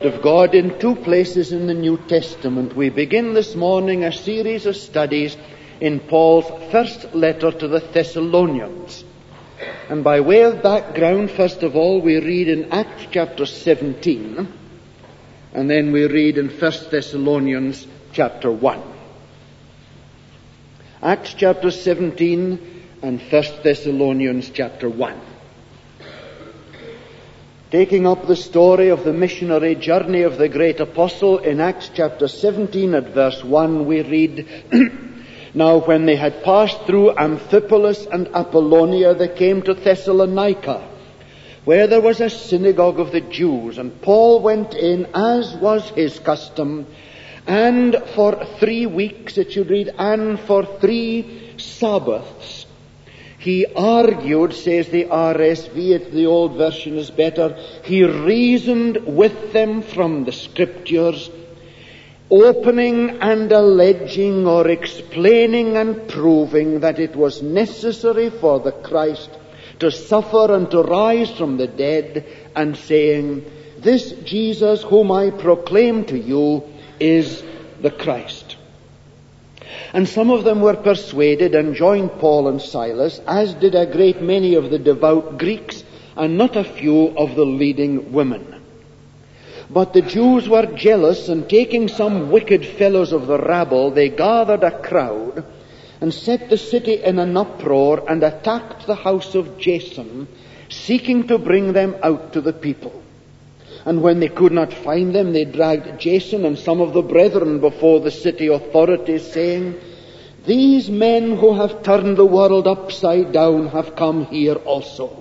of God in two places in the New Testament. We begin this morning a series of studies in Paul's first letter to the Thessalonians. And by way of background, first of all, we read in Acts chapter 17, and then we read in 1 Thessalonians chapter 1. Acts chapter 17 and 1 Thessalonians chapter 1. Taking up the story of the missionary journey of the great apostle in Acts chapter 17 at verse 1, we read, Now when they had passed through Amphipolis and Apollonia, they came to Thessalonica, where there was a synagogue of the Jews. And Paul went in, as was his custom, and for 3 weeks, it should read, and for 3 Sabbaths, he argued, says the RSV, the old version is better, he reasoned with them from the Scriptures, opening and alleging or explaining and proving that it was necessary for the Christ to suffer and to rise from the dead, and saying, This Jesus whom I proclaim to you is the Christ. And some of them were persuaded and joined Paul and Silas, as did a great many of the devout Greeks, and not a few of the leading women. But the Jews were jealous, and taking some wicked fellows of the rabble, they gathered a crowd, and set the city in an uproar, and attacked the house of Jason, seeking to bring them out to the people. And when they could not find them, they dragged Jason and some of the brethren before the city authorities, saying, These men who have turned the world upside down have come here also.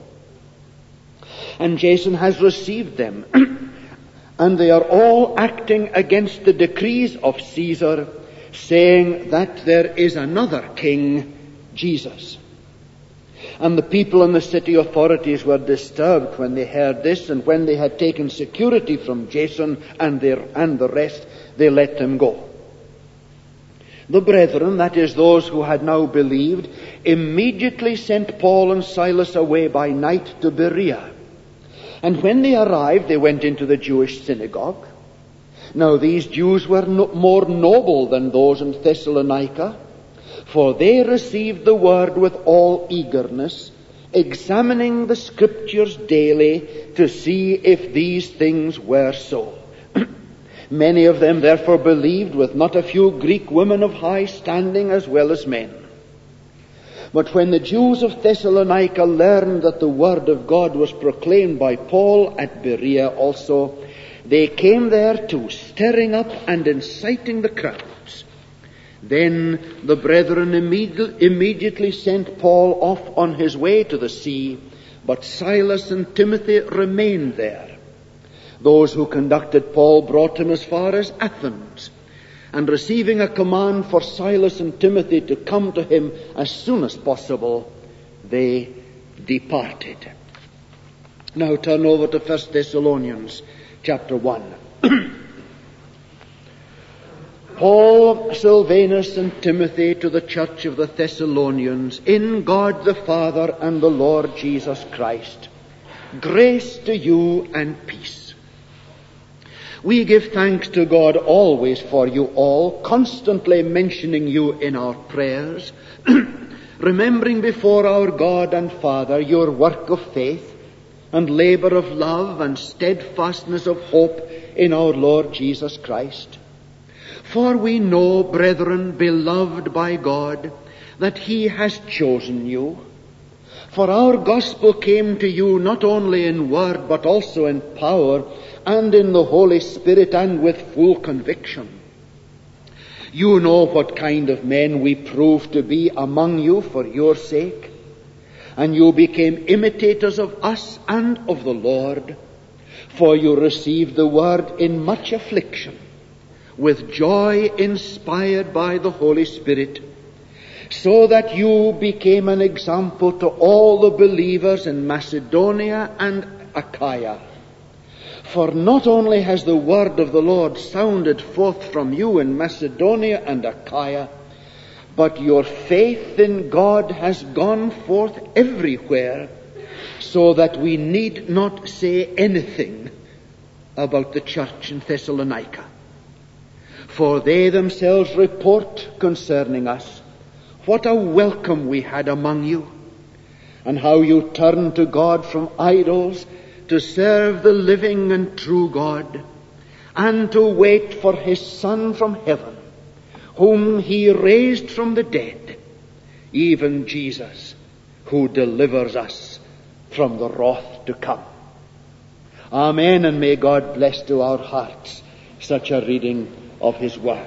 And Jason has received them, and they are all acting against the decrees of Caesar, saying that there is another king, Jesus. And the people and the city authorities were disturbed when they heard this, and when they had taken security from Jason and the rest, they let them go. The brethren, that is those who had now believed, immediately sent Paul and Silas away by night to Berea. And when they arrived, they went into the Jewish synagogue. Now these Jews were more noble than those in Thessalonica, for they received the word with all eagerness, examining the Scriptures daily to see if these things were so. Many of them therefore believed, with not a few Greek women of high standing as well as men. But when the Jews of Thessalonica learned that the word of God was proclaimed by Paul at Berea also, they came there too, stirring up and inciting the crowds. Then the brethren immediately sent Paul off on his way to the sea, but Silas and Timothy remained there. Those who conducted Paul brought him as far as Athens, and receiving a command for Silas and Timothy to come to him as soon as possible, they departed. Now turn over to 1 Thessalonians chapter 1. Paul, Silvanus, and Timothy to the church of the Thessalonians, in God the Father and the Lord Jesus Christ, grace to you and peace. We give thanks to God always for you all, constantly mentioning you in our prayers, remembering before our God and Father your work of faith and labor of love and steadfastness of hope in our Lord Jesus Christ. For we know, brethren, beloved by God, that He has chosen you. For our gospel came to you not only in word, but also in power, and in the Holy Spirit, and with full conviction. You know what kind of men we proved to be among you for your sake, and you became imitators of us and of the Lord, for you received the word in much affliction, with joy inspired by the Holy Spirit, so that you became an example to all the believers in Macedonia and Achaia. For not only has the word of the Lord sounded forth from you in Macedonia and Achaia, but your faith in God has gone forth everywhere, so that we need not say anything about the church in Thessalonica. For they themselves report concerning us what a welcome we had among you, and how you turned to God from idols to serve the living and true God, and to wait for his Son from heaven, whom he raised from the dead, even Jesus, who delivers us from the wrath to come. Amen, and may God bless to our hearts such a reading of his word.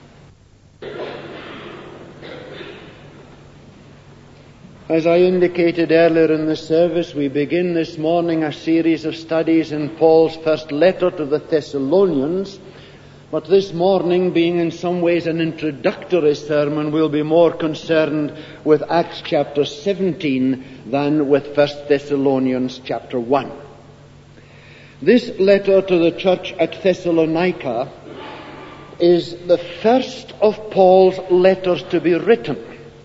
As I indicated earlier in the service, we begin this morning a series of studies in Paul's first letter to the Thessalonians. But this morning, being in some ways an introductory sermon, we'll be more concerned with Acts chapter 17 than with 1 Thessalonians chapter 1. This letter to the church at Thessalonica is the first of Paul's letters to be written.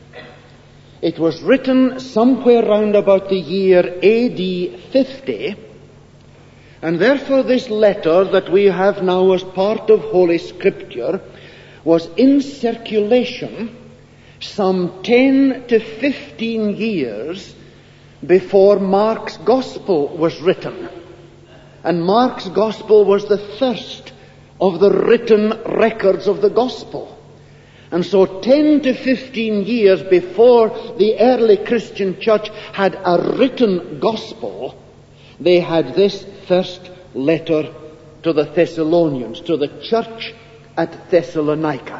It was written somewhere round about the year AD 50, and therefore this letter that we have now as part of Holy Scripture was in circulation some 10 to 15 years before Mark's Gospel was written. And Mark's Gospel was the first of the written records of the Gospel. And so 10 to 15 years before the early Christian church had a written gospel, they had this first letter to the Thessalonians, to the church at Thessalonica.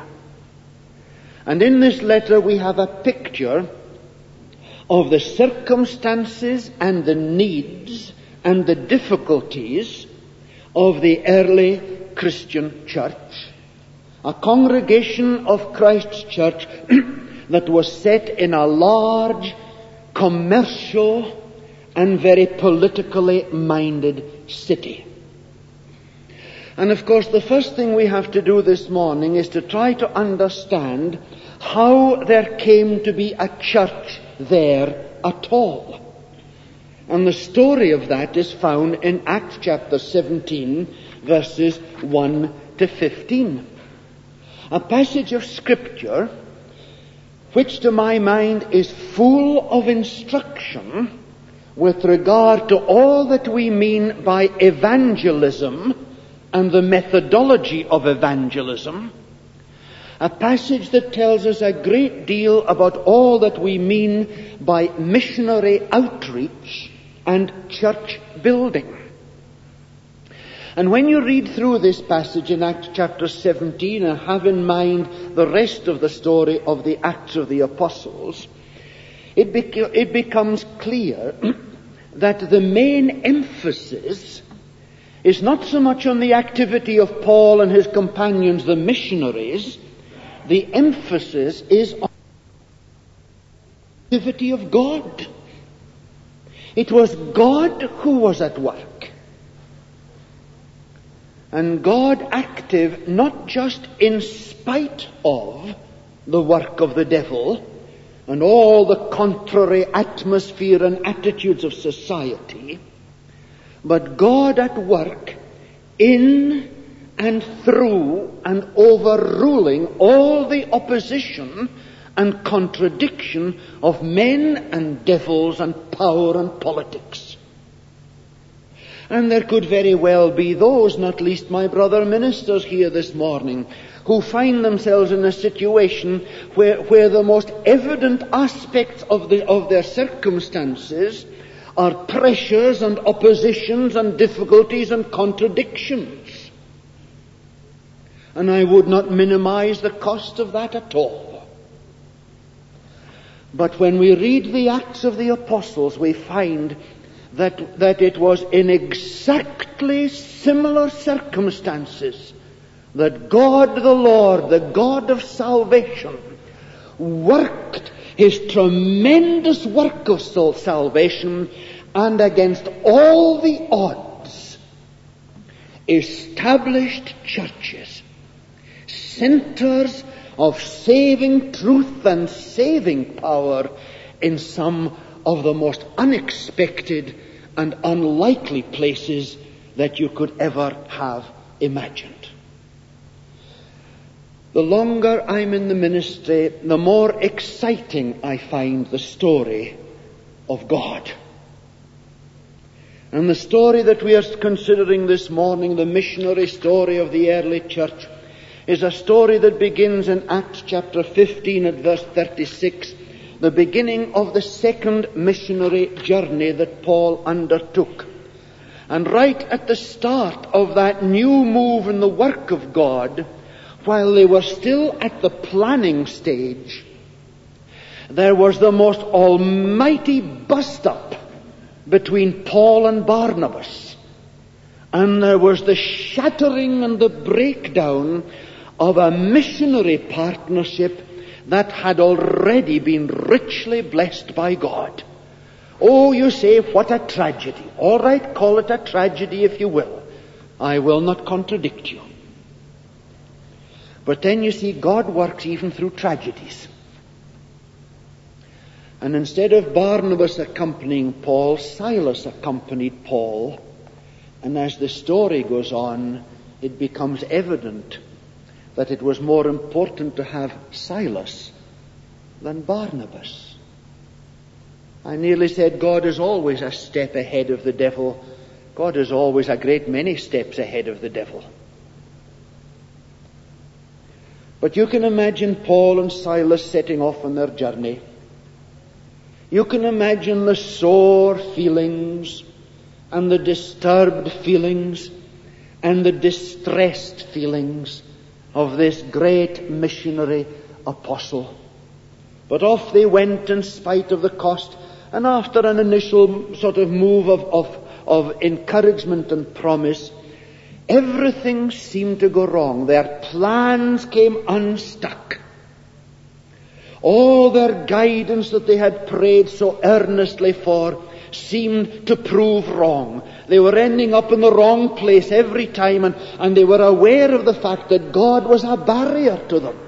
And in this letter we have a picture of the circumstances and the needs and the difficulties of the early Christian church. A congregation of Christ's church that was set in a large, commercial, and very politically minded city. And of course, the first thing we have to do this morning is to try to understand how there came to be a church there at all. And the story of that is found in Acts chapter 17, verses 1 to 15. A passage of Scripture which to my mind is full of instruction with regard to all that we mean by evangelism and the methodology of evangelism. A passage that tells us a great deal about all that we mean by missionary outreach and church building. And when you read through this passage in Acts chapter 17 and have in mind the rest of the story of the Acts of the Apostles, it becomes clear that the main emphasis is not so much on the activity of Paul and his companions, the missionaries. The emphasis is on the activity of God. It was God who was at work. And God active not just in spite of the work of the devil and all the contrary atmosphere and attitudes of society, but God at work in and through and overruling all the opposition and contradiction of men and devils and power and politics. And there could very well be those, not least my brother ministers here this morning, who find themselves in a situation where the most evident aspects of their circumstances are pressures and oppositions and difficulties and contradictions. And I would not minimize the cost of that at all. But when we read the Acts of the Apostles, we find that it was in exactly similar circumstances that God the Lord, the God of salvation, worked his tremendous work of salvation, and against all the odds established churches, centers of saving truth and saving power in some of the most unexpected and unlikely places that you could ever have imagined. The longer I'm in the ministry, the more exciting I find the story of God. And the story that we are considering this morning, the missionary story of the early church, is a story that begins in Acts chapter 15 at verse 36, the beginning of the second missionary journey that Paul undertook. And right at the start of that new move in the work of God, while they were still at the planning stage, there was the most almighty bust-up between Paul and Barnabas. And there was the shattering and the breakdown of a missionary partnership that had already been richly blessed by God. Oh, you say, what a tragedy. All right, call it a tragedy if you will. I will not contradict you. But then you see, God works even through tragedies. And instead of Barnabas accompanying Paul, Silas accompanied Paul. And as the story goes on, it becomes evident that it was more important to have Silas than Barnabas. I nearly said God is always a step ahead of the devil. God is always a great many steps ahead of the devil. But you can imagine Paul and Silas setting off on their journey. You can imagine the sore feelings and the disturbed feelings and the distressed feelings of this great missionary apostle. But off they went in spite of the cost, and after an initial sort of move of encouragement and promise, everything seemed to go wrong. Their plans came unstuck. All their guidance that they had prayed so earnestly for seemed to prove wrong. They were ending up in the wrong place every time, and they were aware of the fact that God was a barrier to them.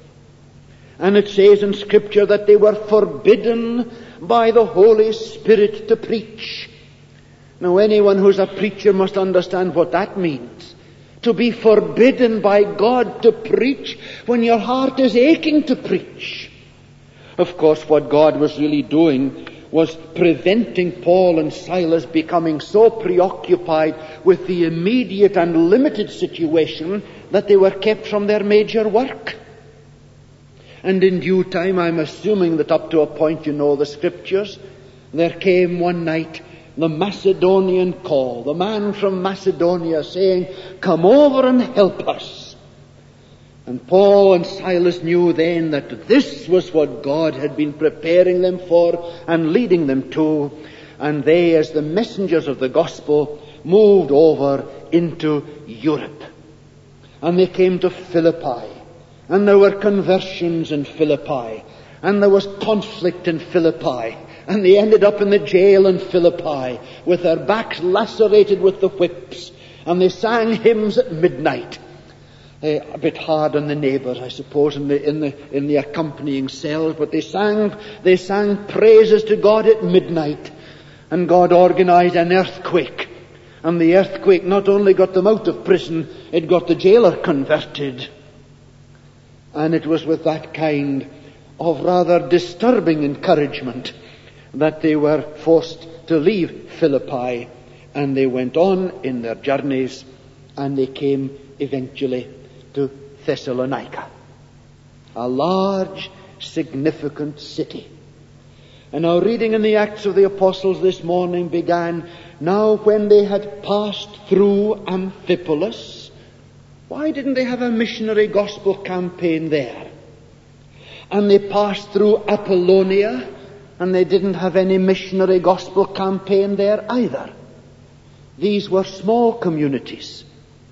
And it says in Scripture that they were forbidden by the Holy Spirit to preach. Now, anyone who's a preacher must understand what that means. To be forbidden by God to preach when your heart is aching to preach. Of course, what God was really doing was preventing Paul and Silas becoming so preoccupied with the immediate and limited situation that they were kept from their major work. And in due time, I'm assuming that up to a point you know the Scriptures, there came one night the Macedonian call, the man from Macedonia saying, "Come over and help us." And Paul and Silas knew then that this was what God had been preparing them for and leading them to. And they, as the messengers of the gospel, moved over into Europe. And they came to Philippi. And there were conversions in Philippi. And there was conflict in Philippi. And they ended up in the jail in Philippi with their backs lacerated with the whips. And they sang hymns at midnight. A bit hard on the neighbours, I suppose, in the accompanying cells, but they sang praises to God at midnight, and God organised an earthquake, and the earthquake not only got them out of prison, it got the jailer converted, and it was with that kind of rather disturbing encouragement that they were forced to leave Philippi, and they went on in their journeys, and they came eventually to Thessalonica, a large, significant city. And our reading in the Acts of the Apostles this morning began, now when they had passed through Amphipolis. Why didn't they have a missionary gospel campaign there? And they passed through Apollonia, and they didn't have any missionary gospel campaign there either. These were small communities.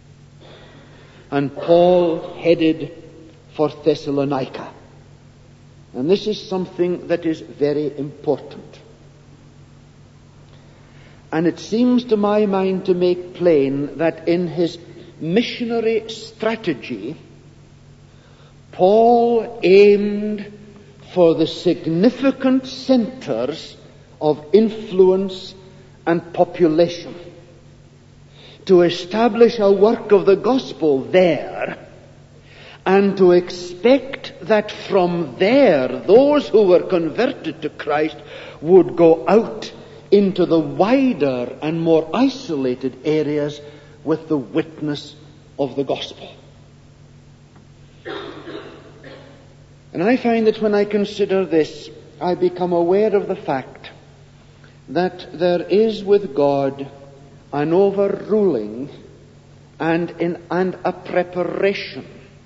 And Paul headed for Thessalonica. And this is something that is very important. And it seems to my mind to make plain that in his missionary strategy, Paul aimed for the significant centers of influence and population, to establish a work of the gospel there, and to expect that from there those who were converted to Christ would go out into the wider and more isolated areas with the witness of the gospel. And I find that when I consider this, I become aware of the fact that there is with God an overruling and a preparation.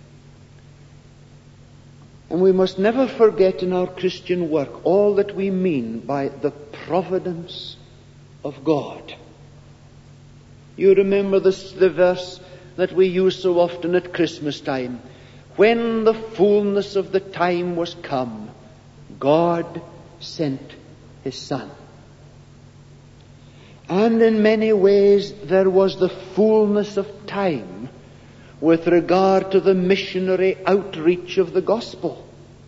And we must never forget in our Christian work all that we mean by the providence of God. You remember the verse that we use so often at Christmas time. When the fullness of the time was come, God sent His Son. And in many ways there was the fullness of time with regard to the missionary outreach of the gospel.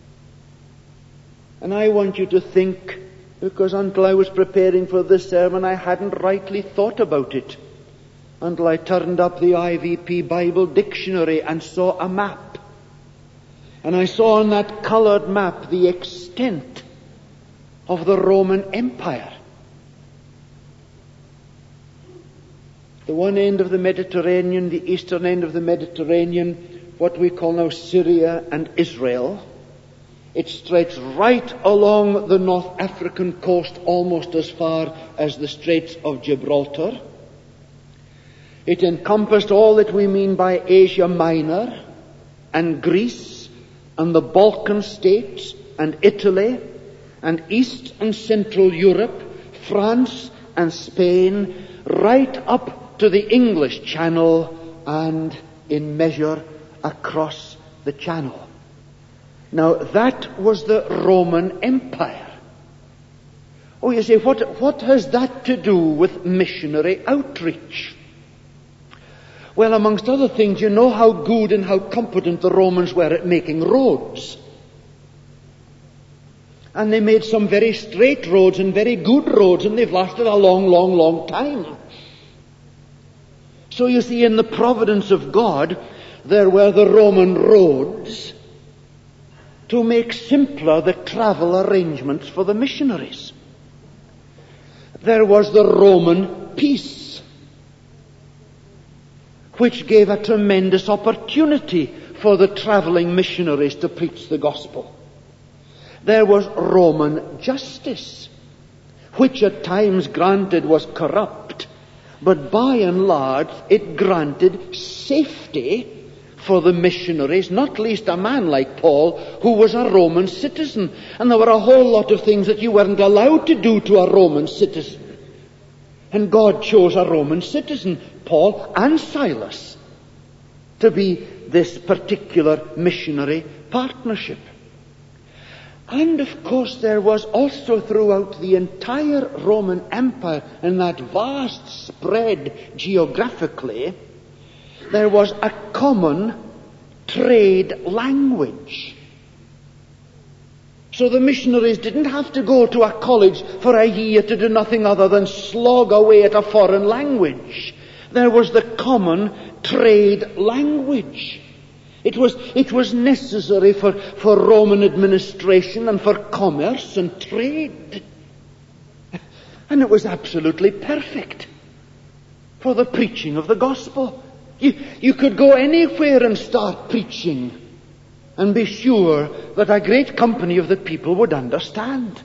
And I want you to think, because until I was preparing for this sermon, I hadn't rightly thought about it, until I turned up the IVP Bible Dictionary and saw a map. And I saw on that colored map the extent of the Roman Empire. The one end of the Mediterranean, the eastern end of the Mediterranean, what we call now Syria and Israel. It stretched right along the North African coast almost as far as the Straits of Gibraltar. It encompassed all that we mean by Asia Minor and Greece and the Balkan states and Italy and East and Central Europe, France and Spain, right up to the English Channel and in measure across the Channel. Now that was the Roman Empire. Oh, you say, what has that to do with missionary outreach? Well, amongst other things, you know how good and how competent the Romans were at making roads. And they made some very straight roads and very good roads, and they've lasted a long, long, long time. So you see, in the providence of God, there were the Roman roads to make simpler the travel arrangements for the missionaries. There was the Roman peace, which gave a tremendous opportunity for the traveling missionaries to preach the gospel. There was Roman justice, which at times granted was corrupt, but by and large it granted safety for the missionaries, not least a man like Paul, who was a Roman citizen. And there were a whole lot of things that you weren't allowed to do to a Roman citizen. And God chose a Roman citizen, Paul and Silas, to be this particular missionary partnership. And of course there was also throughout the entire Roman Empire, and that vast spread geographically, there was a common trade language. So the missionaries didn't have to go to a college for a year to do nothing other than slog away at a foreign language. There was the common trade language. It was necessary for Roman administration and for commerce and trade. And it was absolutely perfect for the preaching of the gospel. You could go anywhere and start preaching and be sure that a great company of the people would understand.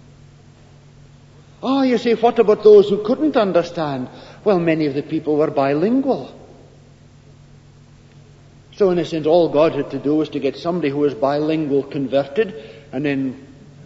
Oh, you say, what about those who couldn't understand? Well, many of the people were bilingual. So in a sense, all God had to do was to get somebody who was bilingual converted, and then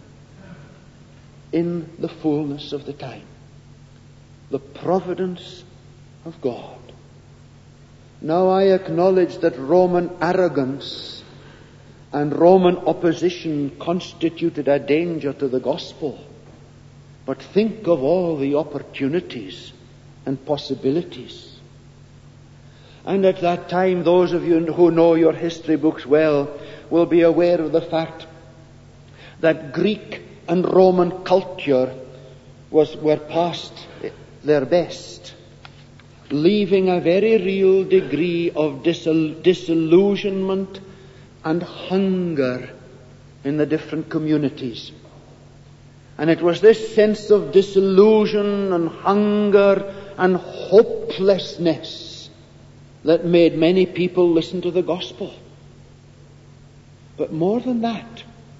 in the fullness of the time, the providence of God. Now I acknowledge that Roman arrogance and Roman opposition constituted a danger to the gospel. But think of all the opportunities and possibilities. And at that time, those of you who know your history books well will be aware of the fact that Greek and Roman culture were past their best. leaving a very real degree of disillusionment and hunger in the different communities. And it was this sense of disillusion and hunger and hopelessness that made many people listen to the gospel. But more than that,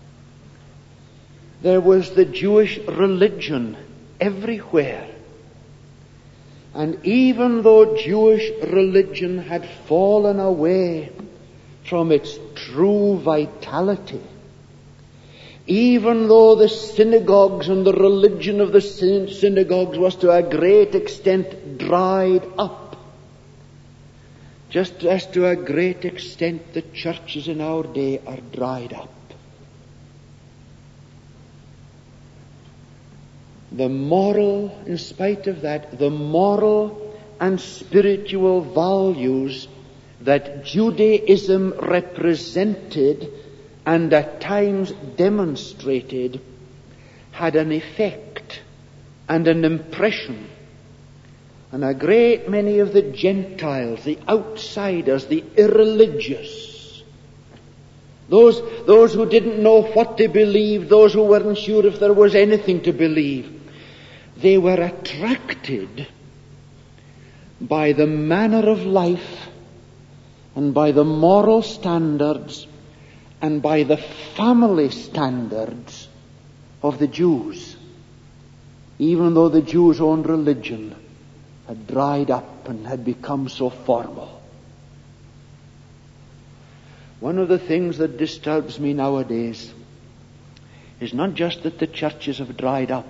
there was the Jewish religion everywhere. And even though Jewish religion had fallen away from its true vitality, even though the synagogues and the religion of the synagogues was to a great extent dried up, just as to a great extent the churches in our day are dried up. The moral, in spite of that, the moral and spiritual values that Judaism represented and at times demonstrated had an effect and an impression. And a great many of the Gentiles, the outsiders, the irreligious, those who didn't know what they believed, those who weren't sure if there was anything to believe, they were attracted by the manner of life and by the moral standards and by the family standards of the Jews, even though the Jews' own religion had dried up and had become so formal. One of the things that disturbs me nowadays is not just that the churches have dried up,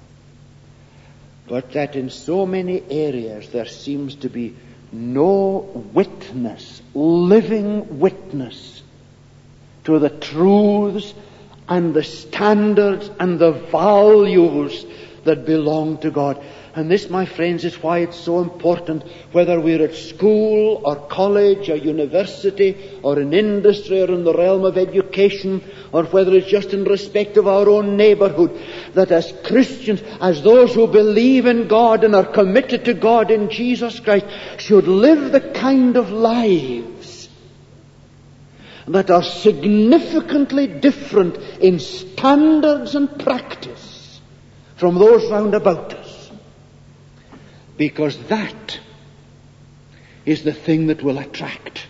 but that in so many areas there seems to be no witness, living witness, to the truths and the standards and the values that belong to God. And this, my friends, is why it's so important, whether we're at school or college or university or in industry or in the realm of education, or whether it's just in respect of our own neighborhood, that as Christians, as those who believe in God and are committed to God in Jesus Christ, should live the kind of lives that are significantly different in standards and practice from those round about us. Because that is the thing that will attract.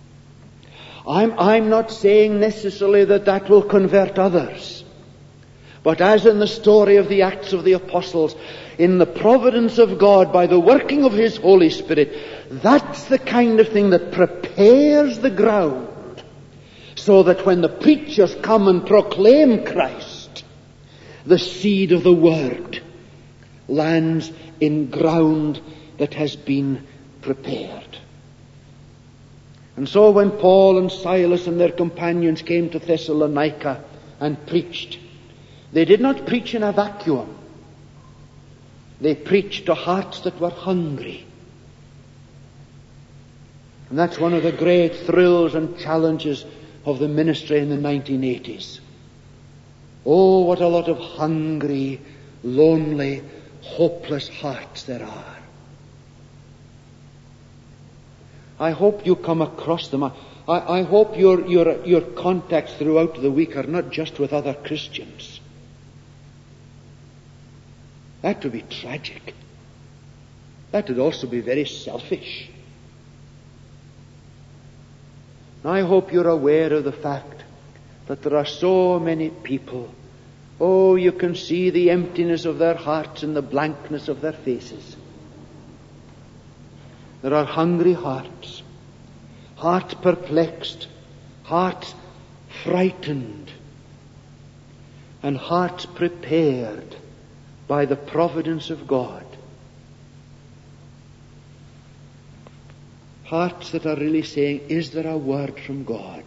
I'm not saying necessarily that will convert others. But as in the story of the Acts of the Apostles, in the providence of God, by the working of His Holy Spirit, that's the kind of thing that prepares the ground, so that when the preachers come and proclaim Christ, the seed of the Word lands in ground that has been prepared. And so when Paul and Silas and their companions came to Thessalonica and preached, they did not preach in a vacuum. They preached to hearts that were hungry. And that's one of the great thrills and challenges of the ministry in the 1980s. Oh, what a lot of hungry, lonely, hopeless hearts there are. I hope you come across them. I hope your contacts throughout the week are not just with other Christians. That would be tragic. That would also be very selfish. I hope you're aware of the fact that there are so many people. Oh, you can see the emptiness of their hearts and the blankness of their faces. There are hungry hearts, hearts perplexed, hearts frightened, and hearts prepared by the providence of God. Hearts that are really saying, is there a word from God?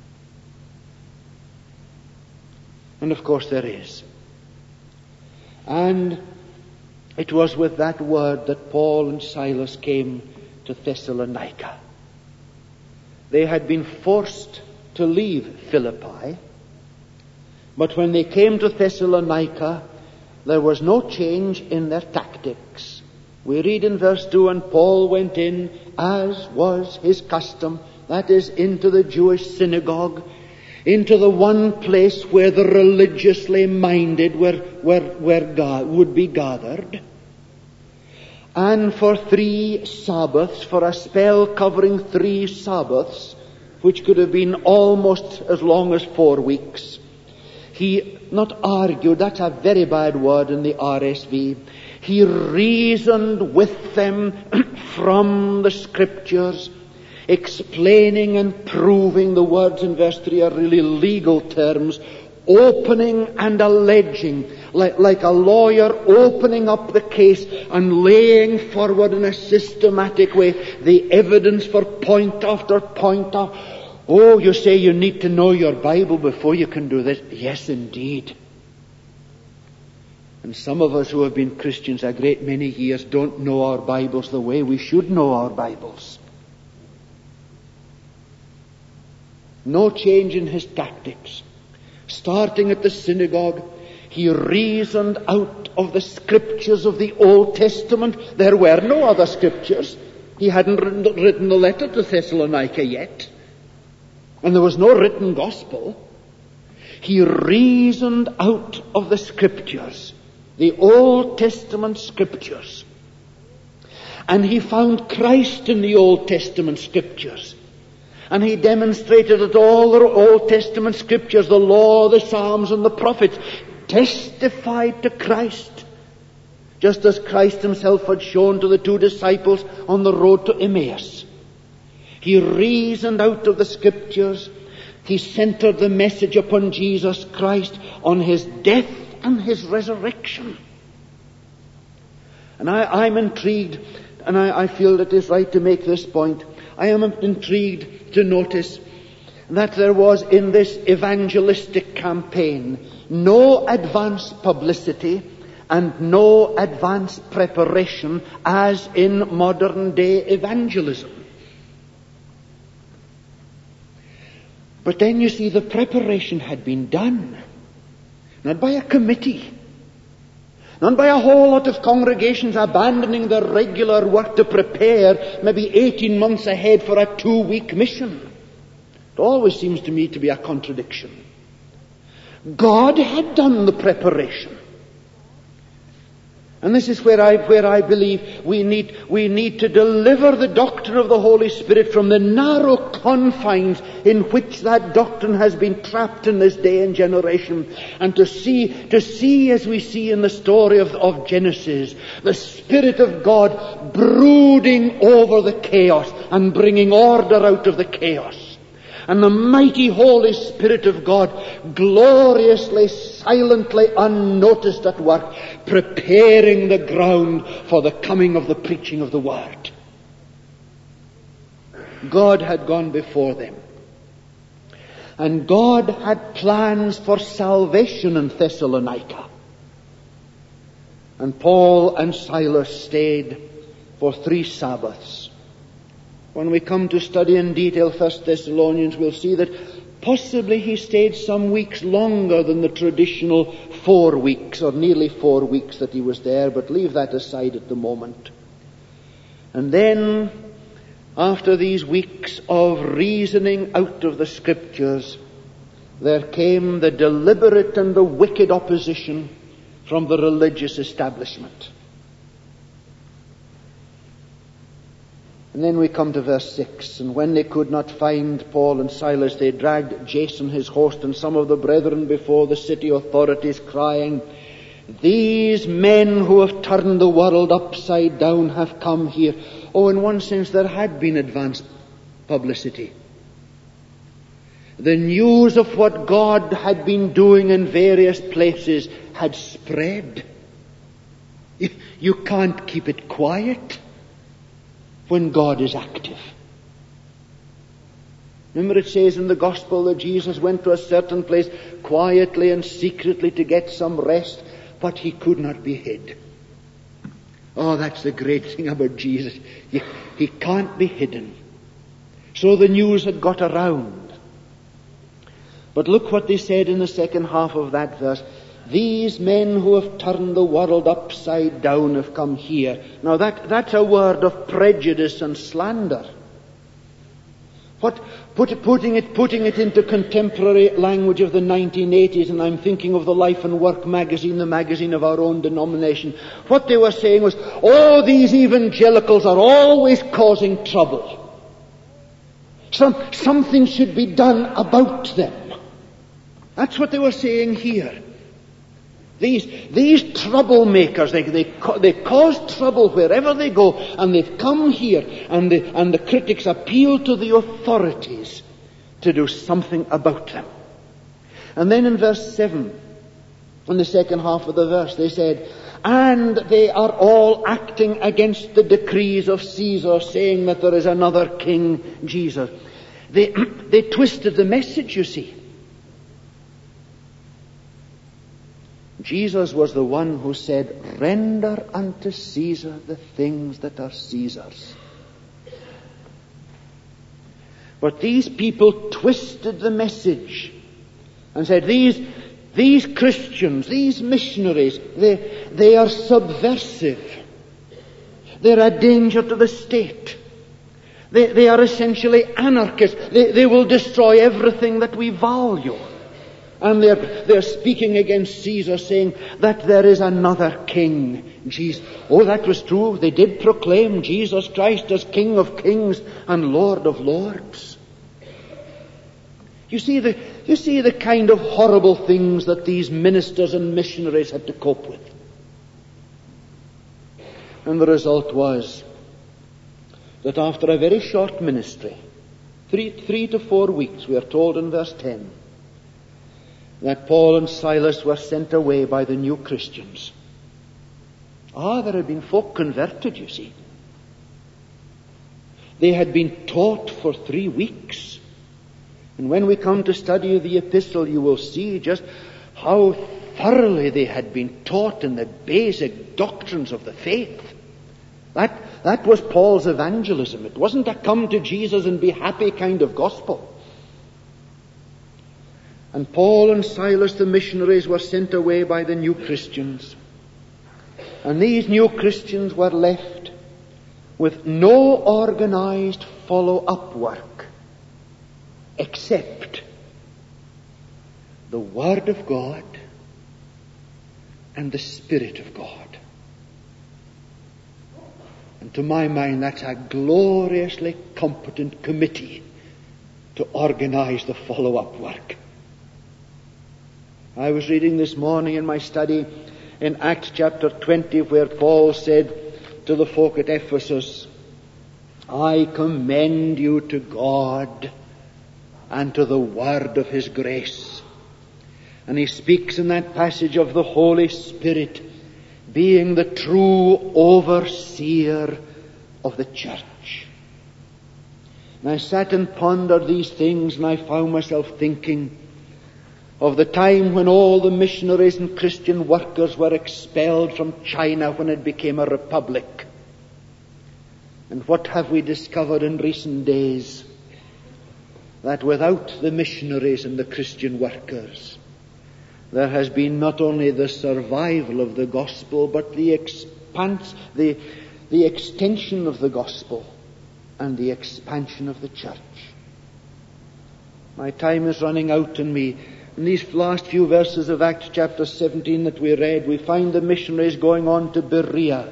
And of course there is. And it was with that word that Paul and Silas came to Thessalonica. They had been forced to leave Philippi, but when they came to Thessalonica, there was no change in their tactics. We read in verse 2, and Paul went in, as was his custom, that is, into the Jewish synagogue, into the one place where the religiously minded would be gathered. And for 3 Sabbaths, for a spell covering 3 Sabbaths, which could have been almost as long as 4 weeks, he not argued, that's a very bad word in the RSV, he reasoned with them from the Scriptures, explaining and proving. The words in verse 3 are really legal terms, opening and alleging, like a lawyer opening up the case and laying forward in a systematic way the evidence for point after point. Oh, you say you need to know your Bible before you can do this. Yes, indeed. And some of us who have been Christians a great many years don't know our Bibles the way we should know our Bibles. No change in his tactics. Starting at the synagogue, he reasoned out of the Scriptures of the Old Testament. There were no other Scriptures. He hadn't written the letter to Thessalonica yet. And there was no written gospel. He reasoned out of the Scriptures, the Old Testament Scriptures. And he found Christ in the Old Testament Scriptures. And he demonstrated that all the Old Testament Scriptures, the law, the Psalms, and the prophets, testified to Christ, just as Christ himself had shown to the 2 disciples on the road to Emmaus. He reasoned out of the Scriptures. He centered the message upon Jesus Christ, on his death and his resurrection. And I'm intrigued, and I feel that it is right to make this point. I am intrigued to notice that there was in this evangelistic campaign no advance publicity and no advance preparation as in modern day evangelism. But then you see the preparation had been done, not by a committee, not by a whole lot of congregations abandoning their regular work to prepare maybe 18 months ahead for a 2-week mission. It always seems to me to be a contradiction. God had done the preparation. And this is where I believe we need to deliver the doctrine of the Holy Spirit from the narrow confines in which that doctrine has been trapped in this day and generation, and to see as we see in the story of Genesis, the Spirit of God brooding over the chaos and bringing order out of the chaos. And the mighty Holy Spirit of God gloriously, silently, unnoticed at work, preparing the ground for the coming of the preaching of the Word. God had gone before them. And God had plans for salvation in Thessalonica. And Paul and Silas stayed for 3 Sabbaths. When we come to study in detail 1 Thessalonians, we'll see that possibly he stayed some weeks longer than the traditional 4 weeks, or nearly 4 weeks that he was there, but leave that aside at the moment. And then, after these weeks of reasoning out of the Scriptures, there came the deliberate and the wicked opposition from the religious establishment. And then we come to verse 6. And when they could not find Paul and Silas, they dragged Jason his host and some of the brethren before the city authorities, crying, "These men who have turned the world upside down have come here." Oh, in one sense there had been advanced publicity. The news of what God had been doing in various places had spread. You can't keep it quiet when God is active. Remember, it says in the Gospel that Jesus went to a certain place quietly and secretly to get some rest, but he could not be hid. Oh, that's the great thing about Jesus. He can't be hidden. So the news had got around. But look what they said in the second half of that verse. these men who have turned the world upside down have come here. Now that's a word of prejudice and slander. Putting it into contemporary language of the 1980s, and I'm thinking of the Life and Work magazine, the magazine of our own denomination. What they were saying was, oh, these evangelicals are always causing trouble. Something should be done about them. That's what they were saying here. These troublemakers, they cause trouble wherever they go, and they've come here, and the critics appeal to the authorities to do something about them. And then in verse 7, in the second half of the verse, they said, and they are all acting against the decrees of Caesar, saying that there is another king, Jesus. They twisted the message, you see. Jesus was the one who said, render unto Caesar the things that are Caesar's. But these people twisted the message and said, these Christians, these missionaries, they are subversive. They're a danger to the state. They are essentially anarchists. They will destroy everything that we value. And they're speaking against Caesar, saying that there is another king, Jesus. Oh, that was true. They did proclaim Jesus Christ as King of Kings and Lord of Lords. You see the kind of horrible things that these ministers and missionaries had to cope with. And the result was that after a very short ministry, 3 to 4 weeks, we are told in verse 10, that Paul and Silas were sent away by the new Christians. There had been folk converted, you see. They had been taught for 3 weeks. And when we come to study the epistle, you will see just how thoroughly they had been taught in the basic doctrines of the faith. That was Paul's evangelism. It wasn't a come to Jesus and be happy kind of gospel. And Paul and Silas, the missionaries, were sent away by the new Christians. And these new Christians were left with no organized follow-up work except the Word of God and the Spirit of God. And to my mind, that's a gloriously competent committee to organize the follow-up work. I was reading this morning in my study in Acts chapter 20, where Paul said to the folk at Ephesus, I commend you to God and to the word of His grace. And he speaks in that passage of the Holy Spirit being the true overseer of the church. And I sat and pondered these things, and I found myself thinking of the time when all the missionaries and Christian workers were expelled from China when it became a republic. And what have we discovered in recent days? That without the missionaries and the Christian workers, there has been not only the survival of the gospel, but the extension of the gospel and the expansion of the church. My time is running out on me. In these last few verses of Acts chapter 17 that we read, we find the missionaries going on to Berea.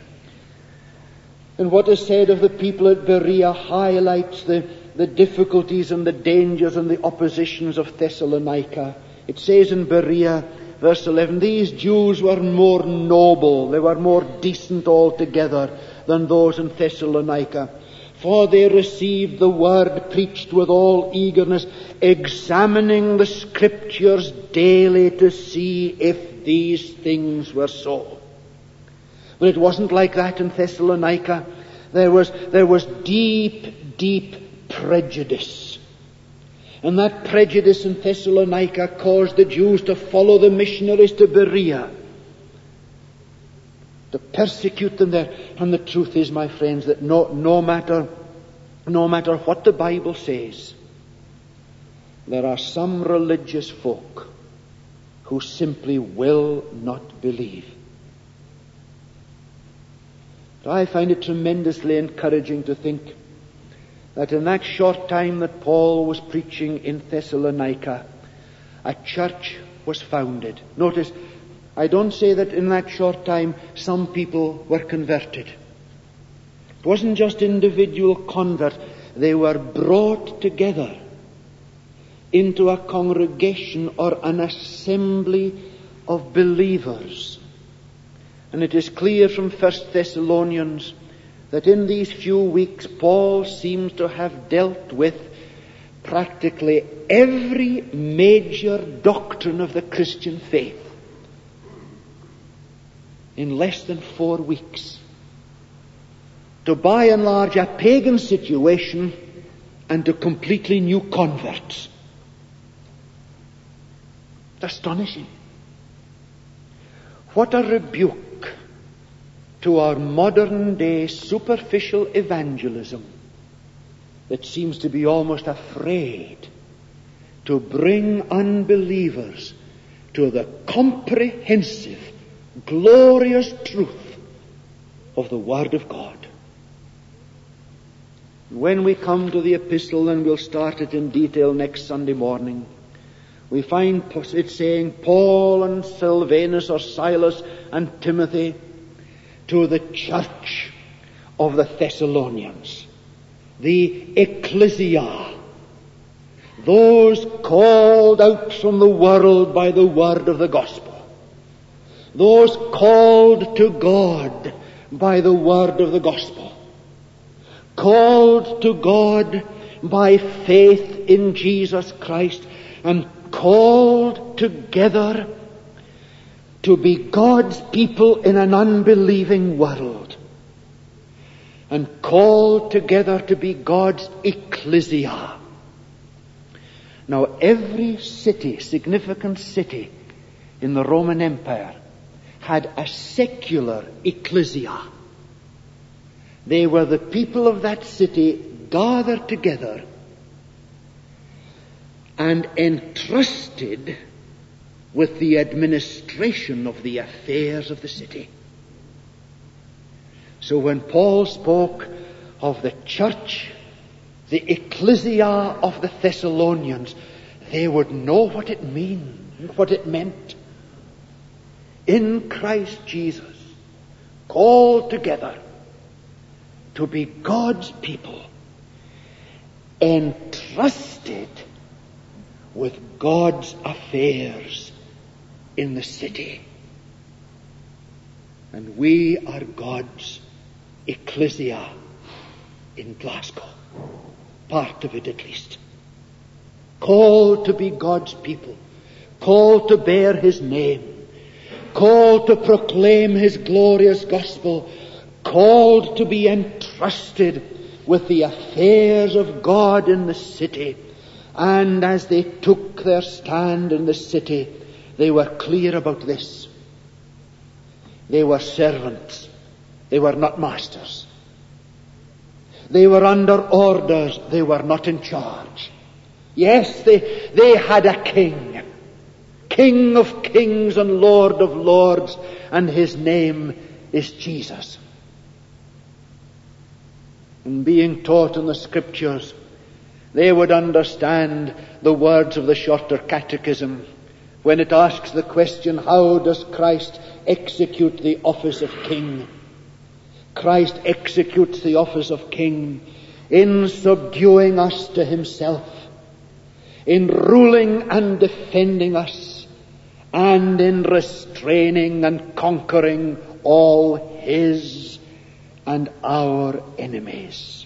And what is said of the people at Berea highlights the difficulties and the dangers and the oppositions of Thessalonica. It says in Berea, verse 11, these Jews were more noble, they were more decent altogether than those in Thessalonica. For they received the word preached with all eagerness, examining the Scriptures daily to see if these things were so. But it wasn't like that in Thessalonica. There was deep, deep prejudice. And that prejudice in Thessalonica caused the Jews to follow the missionaries to Berea, to persecute them there. And the truth is, my friends, that no matter what the Bible says, there are some religious folk who simply will not believe. But I find it tremendously encouraging to think that in that short time that Paul was preaching in Thessalonica, a church was founded. Notice, I don't say that in that short time some people were converted. It wasn't just individual converts. They were brought together into a congregation or an assembly of believers. And it is clear from 1 Thessalonians that in these few weeks Paul seems to have dealt with practically every major doctrine of the Christian faith in less than 4 weeks. To by and large a pagan situation and to completely new converts. Astonishing. What a rebuke to our modern day superficial evangelism that seems to be almost afraid to bring unbelievers to the comprehensive, glorious truth of the Word of God. When we come to the epistle, and we'll start it in detail next Sunday morning, we find it saying, Paul and Silvanus or Silas and Timothy to the church of the Thessalonians, the ecclesia, those called out from the world by the word of the gospel, those called to God by the word of the gospel, called to God by faith in Jesus Christ, and called together to be God's people in an unbelieving world, and called together to be God's ecclesia. Now, every city, significant city in the Roman Empire, had a secular ecclesia. They were the people of that city gathered together and entrusted with the administration of the affairs of the city. So when Paul spoke of the church, the ecclesia of the Thessalonians, they would know what it meant. In Christ Jesus, called together to be God's people, entrusted with God's affairs in the city. And we are God's ecclesia in Glasgow. Part of it at least. Called to be God's people. Called to bear His name. Called to proclaim His glorious gospel. Called to be entrusted with the affairs of God in the city. And as they took their stand in the city, they were clear about this. They were servants. They were not masters. They were under orders. They were not in charge. Yes, they had a king. King of kings and Lord of lords. And His name is Jesus. And being taught in the Scriptures, they would understand the words of the Shorter Catechism when it asks the question, how does Christ execute the office of king? Christ executes the office of king in subduing us to Himself, in ruling and defending us, and in restraining and conquering all His and our enemies.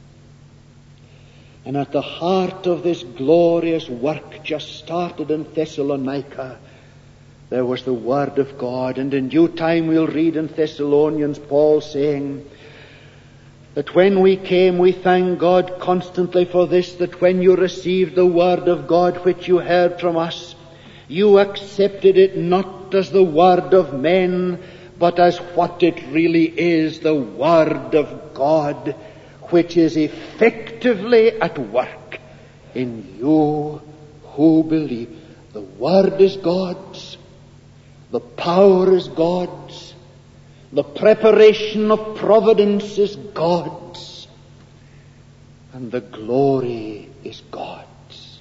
And at the heart of this glorious work just started in Thessalonica, there was the Word of God. And in due time we'll read in Thessalonians Paul saying that when we came, we thank God constantly for this, that when you received the Word of God which you heard from us, you accepted it not as the word of men, but as what it really is, the Word of God, which is effectively at work in you who believe. The Word is God's. The power is God's. The preparation of providence is God's. And the glory is God's.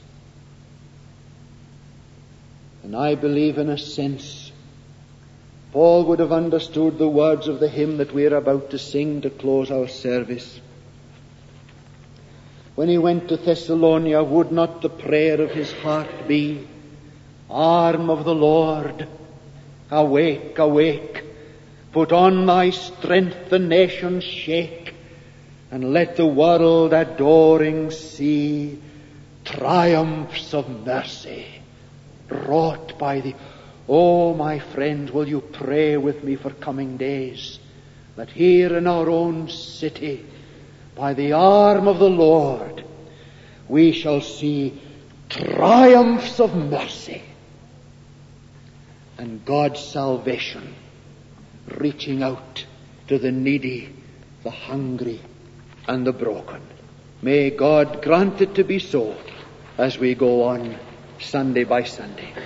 And I believe in a sense Paul would have understood the words of the hymn that we are about to sing to close our service. When he went to Thessalonica, would not the prayer of his heart be, Arm of the Lord, awake, awake, put on thy strength, the nations shake, and let the world adoring see triumphs of mercy wrought by thee. Oh, my friends, will you pray with me for coming days, that here in our own city, by the arm of the Lord, we shall see triumphs of mercy and God's salvation reaching out to the needy, the hungry, and the broken. May God grant it to be so as we go on Sunday by Sunday.